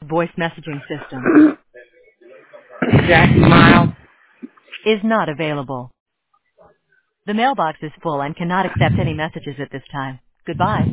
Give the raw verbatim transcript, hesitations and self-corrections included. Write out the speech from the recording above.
voice messaging system. Jackie Miles. Is not available. The mailbox is full and cannot accept any messages at this time. Goodbye.